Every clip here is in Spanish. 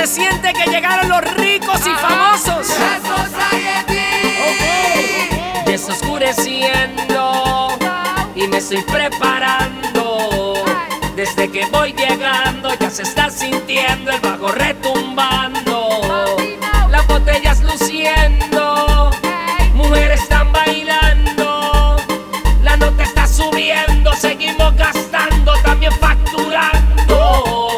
se siente que llegaron los ricos y famosos. Desoscureciendo y me estoy preparando. Desde que voy llegando ya se está sintiendo el bajo retumbando. Las botellas luciendo, mujeres están bailando. La nota está subiendo, seguimos gastando, también facturando.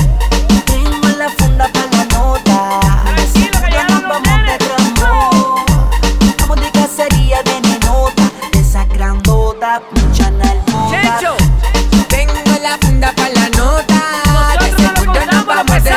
Tengo la funda para la nota. Tranquilo que ya nos vamos de Rambo. Vamos de cacería de nenota, de esa grandota, mucha nalgota. Checho, Tengo la funda para la nota. De nosotros no seguro lo nos vamos de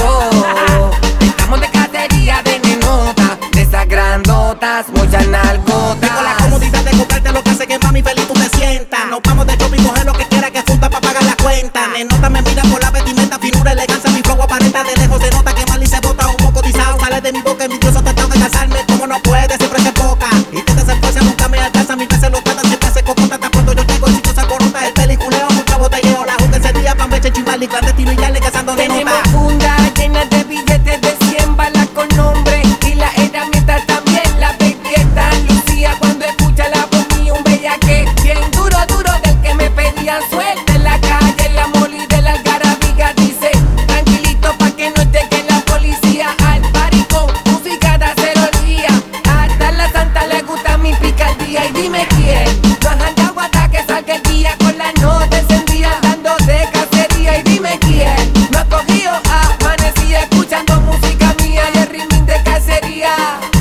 trambo. Estamos de cacería de nenota, de esas grandotas, muchas nalgotas. Tengo la comodidad de comprarte lo que hace que mami feliz tú te sientas. Nos vamos de shopping, coger lo que quiera que funda pa' pagar la cuenta. Nenota me mira por la vestimenta, finura, elegancia, mi flow aparenta. De lejos se nota que Mali se bota un poco cotizado. Sale de mi boca, envidioso tratando de casarme. Como no puede, siempre se poca. Y te se fuerza, nunca me alcanza. Mi veces lo tratan, siempre se cocota. Hasta cuando yo llego, el sitio se acorota. El peliculeo, mucho botelleo. La juca ese día pa' meche chimbal y clandestino y ya le cazando nenota. Tenemos funda llena de billetes de 100 balas con nombre. Y la herramienta también, la belleza lucía cuando escucha la voz mía, un bellaque bien duro, duro del que me pedían suerte en la calle, en la moli de la algarabía. Dice, tranquilito pa' que no llegue la policía. Al party con música de aceroría. Hasta la santa le gusta mi picardía. Y dime quién no has andado hasta que salga el día con la nota encendida, dando de cacería. Y dime quién no ha cogido amanecía escuchando música mía y el ritmo de cacería.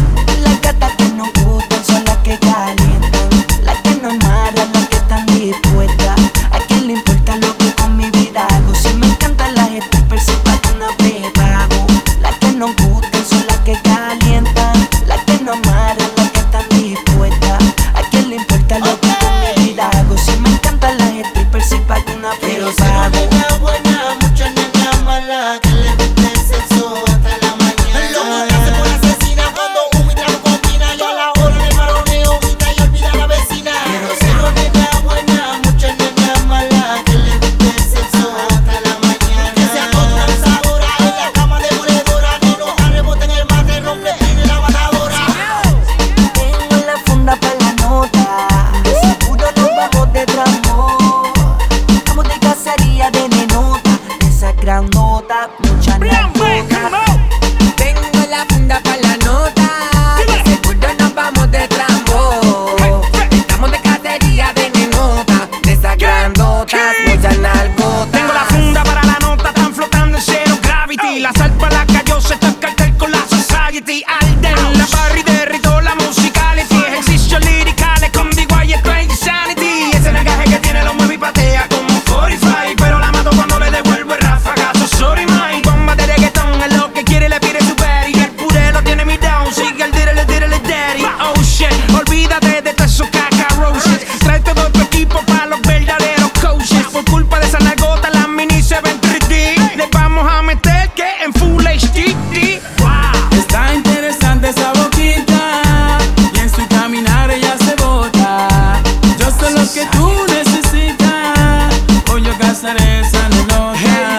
Las gatas que nos gustan son las que calientan, las que no amarran, las que están dispuestas. ¿A quién le importa lo que con mi vida hago? Si me encantan las strippers, si pa' que no prepago. Las que nos gustan son las que calientan, las que no amarran, las que están dispuestas. ¿A quién le importa lo que con mi vida hago? Si me encantan las strippers, si pa' que no Quiero ser una prepago. nena buena, mucha nena mala, que le guste el sexo hasta la mañana. Loco que hace por asesina cuando humo y trago combina. Y a la hora de maroneo grita y olvida a la vecina. Quiero ser una nena buena, mucha nena mala, que le guste el sexo hasta la mañana. Que sea toda una abusadora en la cama demoledora, que no arrebote en el mate, rompe en la batadora. Tengo la funda para la nota, de seguro nos vamos de Rambo. Vamos de cacería de nenota, de esa grandota, mucha nalgota. Tengo la funda para la nota, de seguro nos vamos de trambo. Estamos de cacería de nenota, de esas grandotas, muchas nalgotas. tengo la funda para la nota, están flotando en cero gravity. La sal para la cayó, se está el cartel con la society. Alden, la Barry derritó la musicality. Ejercicios liricales con D.Y. esto es insanity. Ese nagaje que tiene lo mueve y patea como 45. Pero la mato cuando le devuelvo el ráfagazo. Sorry, mine. Bomba de reggaetón es lo que quiere, le pide su berry. El puré lo tiene mi down, sigue el dírele daddy. Oh shit, olvídate de todos esos cacarroches. Trae todo tu equipo para los verdaderos coaches. Por culpa de esa nalgota las mini se ven 3D. Le vamos a meter que en Full HD. Wow. Está interesante esa boquita y en su caminar ella se bota. Yo sé lo que tú necesitas, hoy yo gastaré esa nota.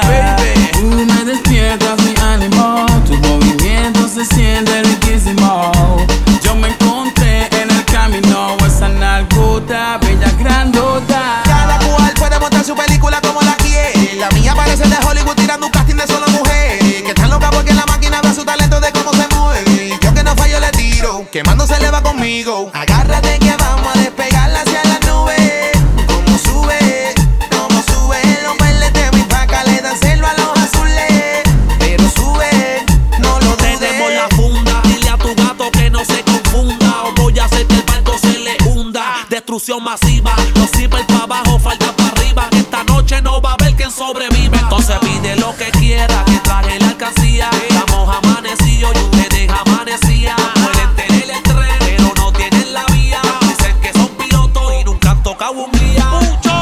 Tú me despiertas mi ánimo, tus movimientos se sienten riquísimo. Yo me encontré en el camino esa nalgota, bella grandota. Cada cual puede montar su película como la quiere. La mía parece de Hollywood tirando un casting de solo mujeres. Que están locas porque la máquina ve su talento de cómo se mueve. Yo que no fallo le tiro, quemándose le va conmigo. Agárrate que vamos a despegarla hacia las nubes. Como sube, los verdes de mi vaca le dan celo a los azules. Pero sube, no lo dudes. Tenemos la funda, dile a tu gato que no se confunda, o voy a hacer que el barco se le hunda. Destrucción masiva, los zippers para abajo, falta para arriba. Esta noche no va a haber quien sobrevive. Entonces pide lo que quiera, que traje la alcancía. Estamos amanecidos y ustedes amanecían. Pueden tener el tren, pero no tienen la vía. Dicen que son pilotos y nunca han tocado un guía. Mucho